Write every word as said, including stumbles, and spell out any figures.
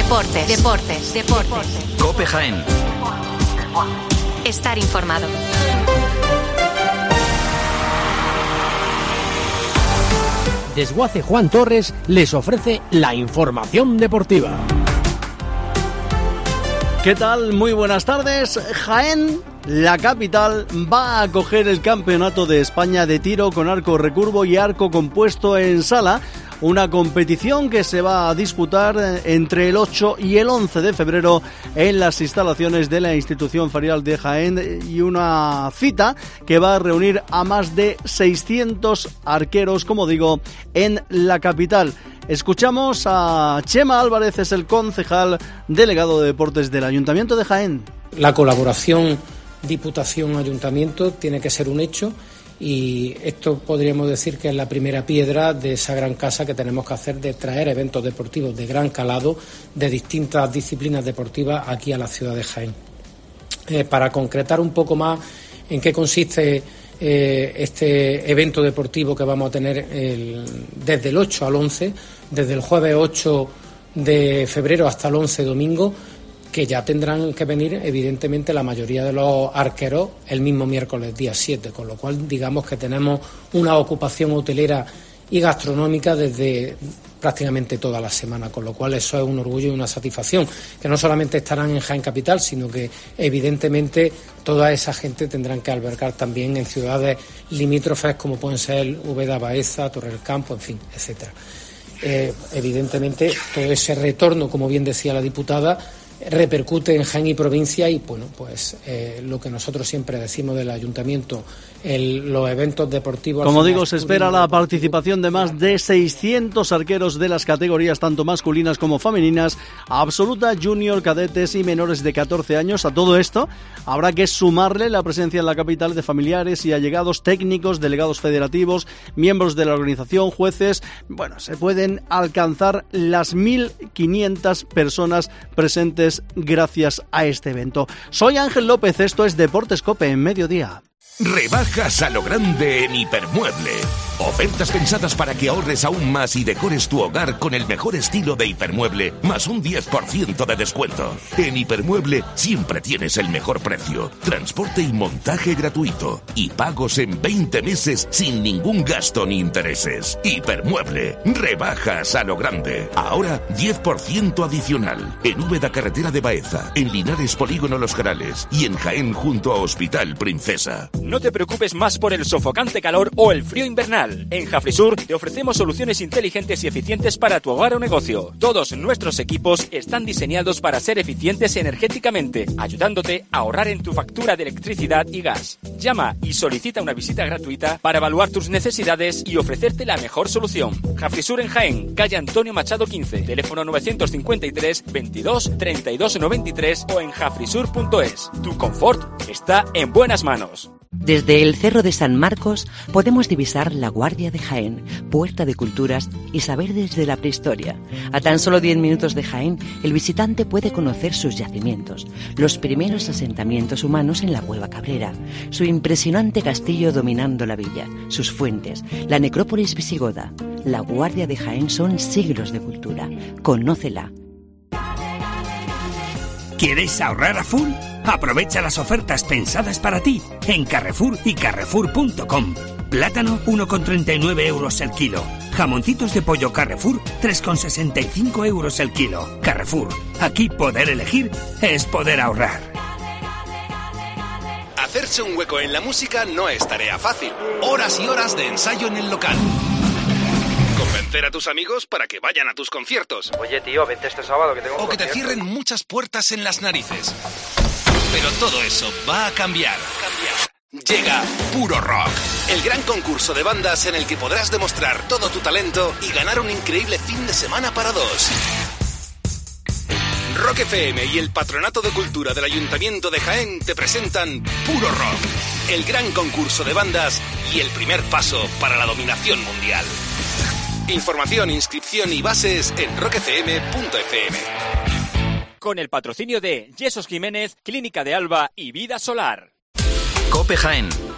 Deportes, deportes, deportes. COPE Jaén. Estar informado. Desguace Juan Torres les ofrece la información deportiva. ¿Qué tal? Muy buenas tardes. Jaén, la capital, va a acoger el Campeonato de España de tiro con arco recurvo y arco compuesto en sala, una competición que se va a disputar entre el ocho y el once de febrero en las instalaciones de la institución ferial de Jaén, y una cita que va a reunir a más de seiscientos arqueros, como digo, en la capital. Escuchamos a Chema Álvarez, es el concejal delegado de deportes del Ayuntamiento de Jaén. La colaboración Diputación-Ayuntamiento tiene que ser un hecho, y esto podríamos decir que es la primera piedra de esa gran casa que tenemos que hacer, de traer eventos deportivos de gran calado de distintas disciplinas deportivas aquí a la ciudad de Jaén. Eh, para concretar un poco más en qué consiste eh, este evento deportivo que vamos a tener el, desde el ocho al once, desde el jueves ocho de febrero hasta el once domingo, que ya tendrán que venir evidentemente la mayoría de los arqueros el mismo miércoles día siete, con lo cual digamos que tenemos una ocupación hotelera y gastronómica desde prácticamente toda la semana, con lo cual eso es un orgullo y una satisfacción, que no solamente estarán en Jaén Capital, sino que evidentemente toda esa gente tendrán que albergar también en ciudades limítrofes como pueden ser Úbeda, Baeza, Torre del Campo, en fin, etcétera. Eh, evidentemente todo ese retorno, como bien decía la diputada, repercute en Jaén y provincia, y bueno, pues eh, lo que nosotros siempre decimos del ayuntamiento, el, los eventos deportivos. Como digo, se espera la participación de más de seiscientos arqueros de las categorías tanto masculinas como femeninas, absoluta, junior, cadetes y menores de catorce años. A todo esto habrá que sumarle la presencia en la capital de familiares y allegados, técnicos, delegados federativos, miembros de la organización, jueces. Bueno, se pueden alcanzar las mil quinientas personas presentes gracias a este evento. Soy Ángel López, esto es Deportes COPE en Mediodía. Rebajas a lo grande en Hipermueble. Ofertas pensadas para que ahorres aún más y decores tu hogar con el mejor estilo de Hipermueble, más un diez por ciento de descuento. En Hipermueble siempre tienes el mejor precio, transporte y montaje gratuito, y pagos en veinte meses sin ningún gasto ni intereses. Hipermueble, rebajas a lo grande. Ahora diez por ciento adicional. En Úbeda, carretera de Baeza, en Linares, Polígono Los Jarales, y en Jaén junto a Hospital Princesa. No te preocupes más por el sofocante calor o el frío invernal. En Jafrisur te ofrecemos soluciones inteligentes y eficientes para tu hogar o negocio. Todos nuestros equipos están diseñados para ser eficientes energéticamente, ayudándote a ahorrar en tu factura de electricidad y gas. Llama y solicita una visita gratuita para evaluar tus necesidades y ofrecerte la mejor solución. Jafrisur en Jaén, calle Antonio Machado quince, teléfono novecientos cincuenta y tres, veintidós, treinta y dos noventa y tres o en jafrisur punto es. Tu confort está en buenas manos. Desde el Cerro de San Marcos podemos divisar la Guardia de Jaén, puerta de culturas y saber desde la prehistoria. A tan solo diez minutos de Jaén, el visitante puede conocer sus yacimientos, los primeros asentamientos humanos en la Cueva Cabrera, su impresionante castillo dominando la villa, sus fuentes, la necrópolis visigoda. La Guardia de Jaén son siglos de cultura. Conócela. ¿Quieres ahorrar a full? Aprovecha las ofertas pensadas para ti en Carrefour y Carrefour punto com. Plátano uno con treinta y nueve euros el kilo. Jamoncitos de pollo Carrefour tres con sesenta y cinco euros el kilo. Carrefour, aquí poder elegir es poder ahorrar. Hacerse un hueco en la música no es tarea fácil. Horas y horas de ensayo en el local. Convencer a tus amigos para que vayan a tus conciertos. Oye, tío, vente este sábado que tengo un O que te concierto. cierren muchas puertas en las narices. Pero todo eso va a cambiar. Llega Puro Rock, el gran concurso de bandas en el que podrás demostrar todo tu talento y ganar un increíble fin de semana para dos. Rock F M y el Patronato de Cultura del Ayuntamiento de Jaén te presentan Puro Rock, el gran concurso de bandas y el primer paso para la dominación mundial. Información, inscripción y bases en rock f m punto f m. Con el patrocinio de Yesos Jiménez, Clínica de Alba y Vida Solar. COPE Jaén.